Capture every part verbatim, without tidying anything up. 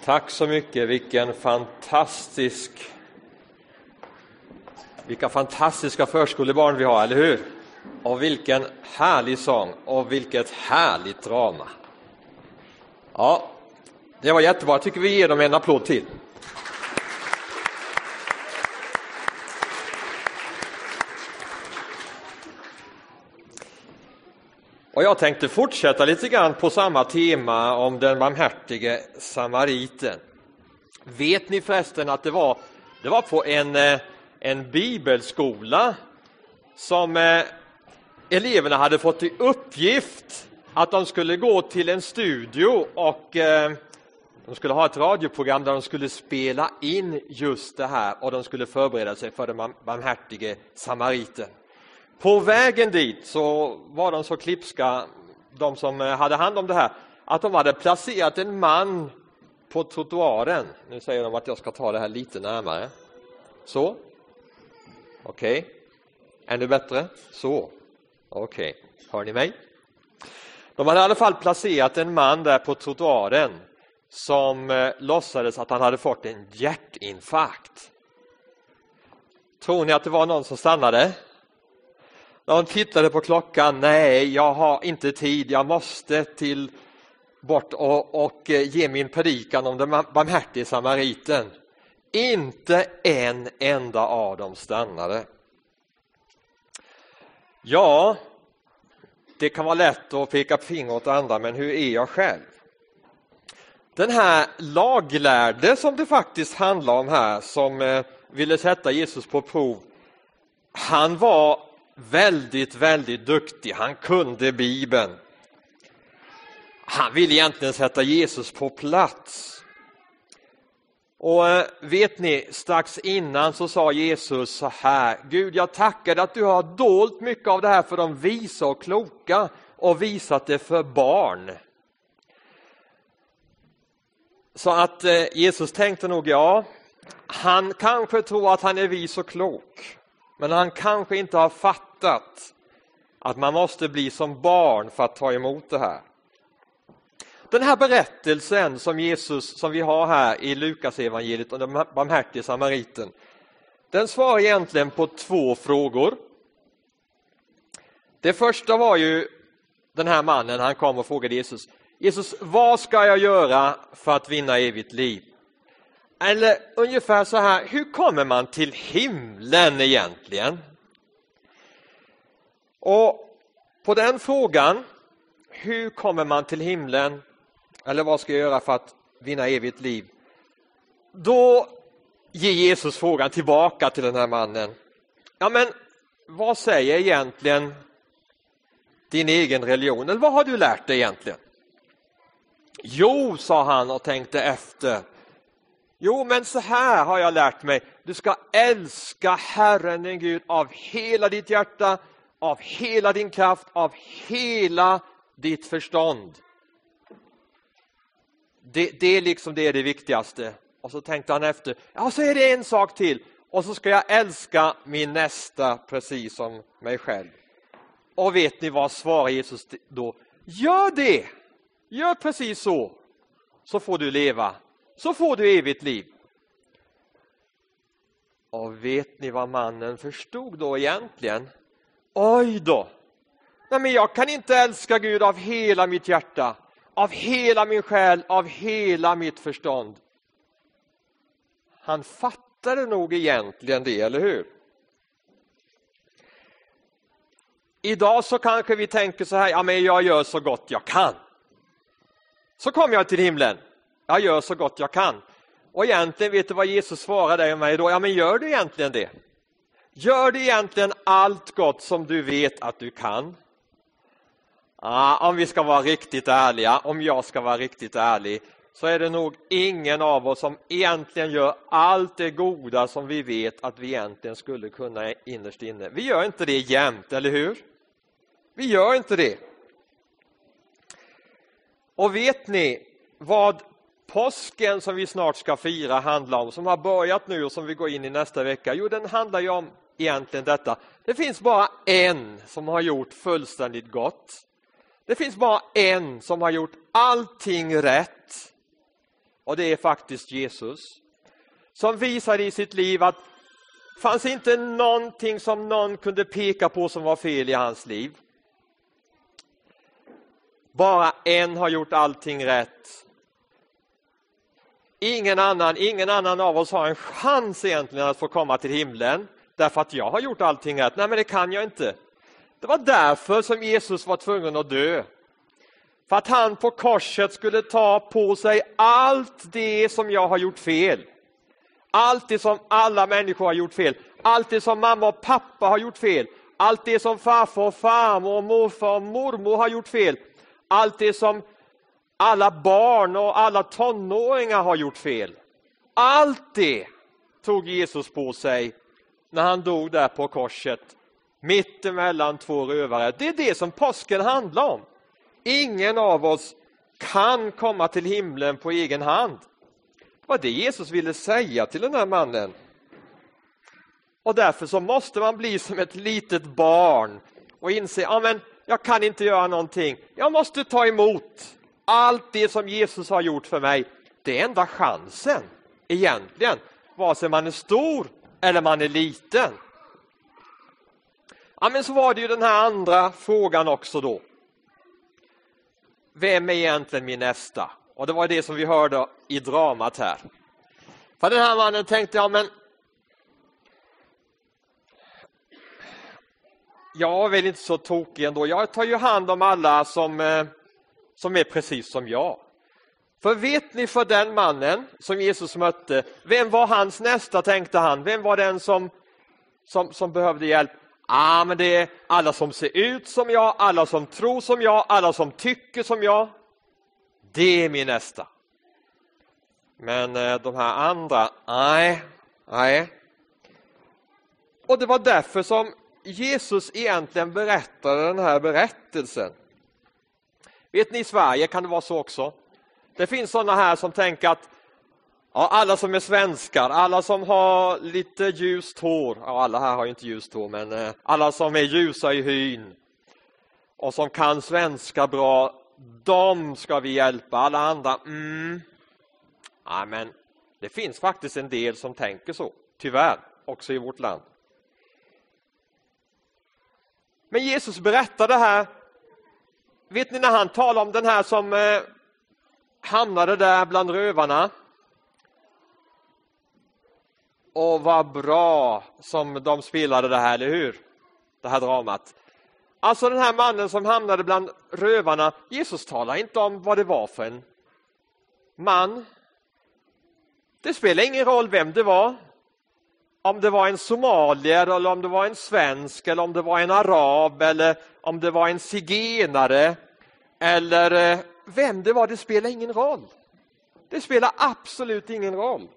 Tack så mycket, vilken fantastisk vilka fantastiska förskolebarn vi har, eller hur? Och vilken härlig sång och vilket härligt drama. Ja, det var jättebra. Jag tycker vi ger dem en applåd till. Och jag tänkte fortsätta lite grann på samma tema om den barmhärtige samariten. Vet ni förresten att det var, det var på en, en bibelskola som eh, eleverna hade fått i uppgift att de skulle gå till en studio och eh, de skulle ha ett radioprogram där de skulle spela in just det här och de skulle förbereda sig för den barmhärtige samariten. På vägen dit så var de så klipska, de som hade hand om det här, att de hade placerat en man på trottoaren. Nu säger de att jag ska ta det här lite närmare. Så. Okej. Okay. Ännu bättre. Så. Okej. Okay. Hör ni mig? De hade i alla fall placerat en man där på trottoaren som eh, låtsades att han hade fått en hjärtinfarkt. Tror ni att det var någon som stannade? När hon tittade på klockan, nej, jag har inte tid, jag måste till bort och, och ge min predikan om den barmhärtige samariten. Inte en enda av dem stannade. Ja, det kan vara lätt att peka finger åt andra, men hur är jag själv? Den här laglärde som det faktiskt handlar om här, som eh, ville sätta Jesus på prov, han var väldigt, väldigt duktig. Han kunde Bibeln. Han ville egentligen sätta Jesus på plats. Och vet ni, strax innan så sa Jesus så här: Gud, jag tackar dig att du har dolt mycket av det här för de visa och kloka och visat det för barn. Så att Jesus tänkte nog, ja, han kanske tror att han är vis och klok. Men han kanske inte har fattat att man måste bli som barn för att ta emot det här. Den här berättelsen som Jesus, som vi har här i Lukas evangeliet om den barmhärtige samariten, den svarar egentligen på två frågor. Det första var ju den här mannen, han kom och frågade Jesus: Jesus, vad ska jag göra för att vinna evigt liv? Eller ungefär så här, hur kommer man till himlen egentligen? Och på den frågan, hur kommer man till himlen? Eller vad ska jag göra för att vinna evigt liv? Då ger Jesus frågan tillbaka till den här mannen. Ja, men vad säger egentligen din egen religion? Eller vad har du lärt dig egentligen? Jo, sa han och tänkte efter. Jo, men så här har jag lärt mig. Du ska älska Herren din Gud av hela ditt hjärta, av hela din kraft, av hela ditt förstånd. Det, det är liksom det, är det viktigaste. Och så tänkte han efter. Ja, så är det en sak till. Och så ska jag älska min nästa precis som mig själv. Och vet ni vad svarar Jesus då? Gör det! Gör precis så. Så får du leva. Så får du evigt liv. Och vet ni vad mannen förstod då egentligen? Oj då! Nej, men jag kan inte älska Gud av hela mitt hjärta, av hela min själ, av hela mitt förstånd. Han fattade nog egentligen det, eller hur? Idag så kanske vi tänker så här: ja, men jag gör så gott jag kan. Så kommer jag till himlen. Jag gör så gott jag kan. Och egentligen, vet du vad Jesus svarar dig och mig då? Ja, men gör du egentligen det? Gör du egentligen allt gott som du vet att du kan? Ja, om vi ska vara riktigt ärliga, om jag ska vara riktigt ärlig, så är det nog ingen av oss som egentligen gör allt det goda som vi vet att vi egentligen skulle kunna innerst inne. Vi gör inte det jämt, eller hur? Vi gör inte det. Och vet ni vad påsken som vi snart ska fira handlar om, som har börjat nu och som vi går in i nästa vecka? Jo, den handlar ju om egentligen detta. Det finns bara en som har gjort fullständigt gott. Det finns bara en som har gjort allting rätt. Och det är faktiskt Jesus. Som visade i sitt liv att det fanns inte någonting som någon kunde peka på som var fel i hans liv. Bara en har gjort allting rätt. Ingen annan, ingen annan av oss har en chans egentligen att få komma till himlen. Därför att jag har gjort allting rätt. Nej, men det kan jag inte. Det var därför som Jesus var tvungen att dö. För att han på korset skulle ta på sig allt det som jag har gjort fel. Allt det som alla människor har gjort fel. Allt det som mamma och pappa har gjort fel. Allt det som farfar och farmor och morfar och mormor har gjort fel. Allt det som alla barn och alla tonåringar har gjort fel. Allt det tog Jesus på sig när han dog där på korset. Mitt emellan två rövare. Det är det som påsken handlar om. Ingen av oss kan komma till himlen på egen hand. Det var det Jesus ville säga till den här mannen. Och därför så måste man bli som ett litet barn och inse, ja men jag kan inte göra någonting. Jag måste ta emot allt det som Jesus har gjort för mig. Det är enda chansen egentligen. Vare sig man är stor eller man är liten. Ja, men så var det ju den här andra frågan också då. Vem är egentligen min nästa? Och det var det som vi hörde i dramat här. För den här mannen tänkte, ja men jag är väl inte så tokig ändå. Jag tar ju hand om alla som, eh, som är precis som jag. För vet ni, för den mannen som Jesus mötte, vem var hans nästa, tänkte han? Vem var den som, som, som behövde hjälp? Ja, ah, men det är alla som ser ut som jag, alla som tror som jag, alla som tycker som jag. Det är min nästa. Men eh, de här andra, nej, nej. Och det var därför som Jesus egentligen berättade den här berättelsen. Vet ni, i Sverige kan det vara så också. Det finns sådana här som tänker att ja, alla som är svenskar, alla som har lite ljust hår, ja, alla här har ju inte ljust hår, men eh, alla som är ljusa i hyn och som kan svenska bra, de ska vi hjälpa. Alla andra, mm. Ja, men det finns faktiskt en del som tänker så, tyvärr, också i vårt land. Men Jesus berättade här, vet ni, när han talar om den här som eh, hamnade där bland rövarna. Och vad bra som de spelade det här, eller hur? Det här dramat. Alltså den här mannen som hamnade bland rövarna, Jesus talar inte om vad det var för en man. Det spelar ingen roll vem det var. Om det var en somalier eller om det var en svensk eller om det var en arab eller om det var en zigenare eller vem det var, det spelar ingen roll. Det spelar absolut ingen roll.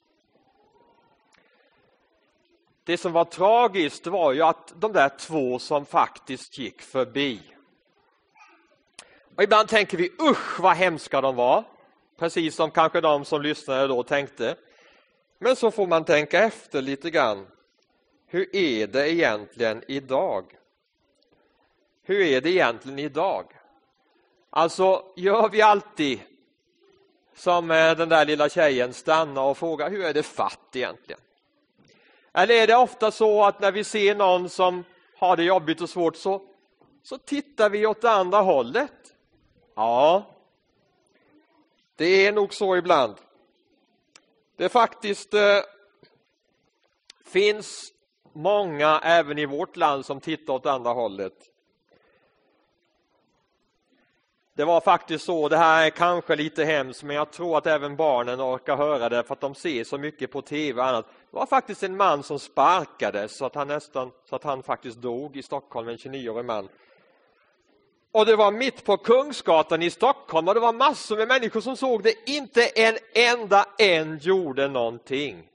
Det som var tragiskt var ju att de där två som faktiskt gick förbi. Och ibland tänker vi, usch vad hemska de var. Precis som kanske de som lyssnade då tänkte. Men så får man tänka efter lite grann. Hur är det egentligen idag? Hur är det egentligen idag? Alltså, gör vi alltid som den där lilla tjejen, stanna och fråga, hur är det fatt egentligen? Eller är det ofta så att när vi ser någon som har det jobbigt och svårt så, så tittar vi åt det andra hållet? Ja, det är nog så ibland. Det faktiskt eh, finns många även i vårt land som tittar åt andra hållet. Det var faktiskt så, det här är kanske lite hemskt, men jag tror att även barnen orkar höra det för att de ser så mycket på tv och annat. Det var faktiskt en man som sparkades så att han nästan så att han faktiskt dog i Stockholm, en tjugonioårig man. Och det var mitt på Kungsgatan i Stockholm och det var massor med människor som såg det. Inte en enda en gjorde någonting.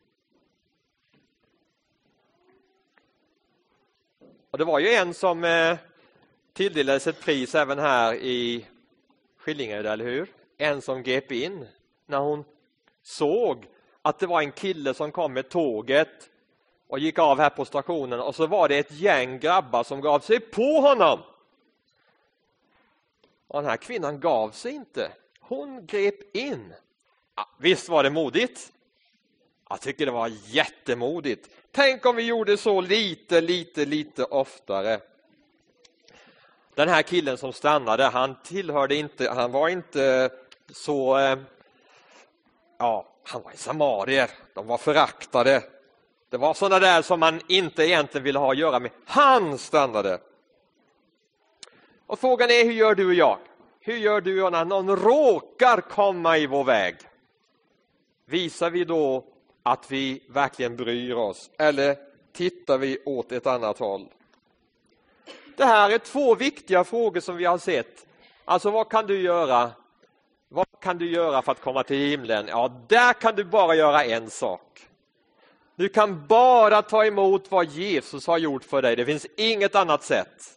Och det var ju en som eh, tilldelades ett pris även här i Skillingaryd, eller hur? En som grep in när hon såg att det var en kille som kom med tåget och gick av här på stationen. Och så var det ett gäng grabbar som gav sig på honom. Och den här kvinnan gav sig inte. Hon grep in. Ja, visst var det modigt? Jag tycker det var jättemodigt. Tänk om vi gjorde så lite, lite, lite oftare. Den här killen som stannade, han tillhörde inte, han var inte så, ja, han var i samarier. De var föraktade. Det var sådana där som man inte egentligen ville ha att göra med. Han stannade. Och frågan är, hur gör du och jag? Hur gör du och jag när någon råkar komma i vår väg? Visar vi då att vi verkligen bryr oss? Eller tittar vi åt ett annat håll? Det här är två viktiga frågor som vi har sett. Alltså, vad kan du göra? Vad kan du göra för att komma till himlen? Ja, där kan du bara göra en sak. Du kan bara ta emot vad Jesus har gjort för dig. Det finns inget annat sätt.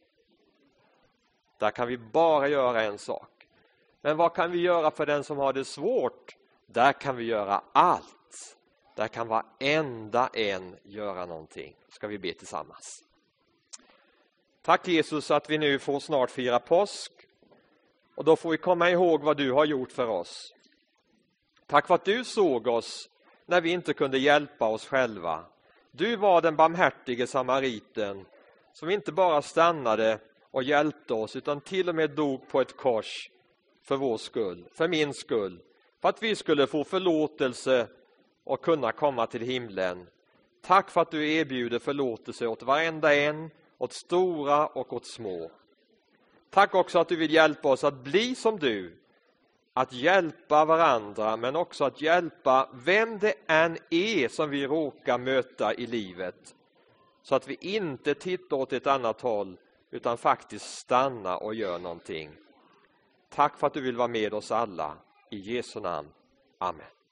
Där kan vi bara göra en sak. Men vad kan vi göra för den som har det svårt? Där kan vi göra allt. Där kan varenda en göra någonting. Ska vi be tillsammans. Tack Jesus att vi nu får snart fira påsk. Och då får vi komma ihåg vad du har gjort för oss. Tack för att du såg oss när vi inte kunde hjälpa oss själva. Du var den barmhärtige samariten som inte bara stannade och hjälpte oss utan till och med dog på ett kors för vår skull, för min skull. För att vi skulle få förlåtelse och kunna komma till himlen. Tack för att du erbjuder förlåtelse åt varenda en, åt stora och åt små. Tack också att du vill hjälpa oss att bli som du. Att hjälpa varandra, men också att hjälpa vem det än är som vi råkar möta i livet. Så att vi inte tittar åt ett annat håll utan faktiskt stannar och gör någonting. Tack för att du vill vara med oss alla. I Jesu namn. Amen.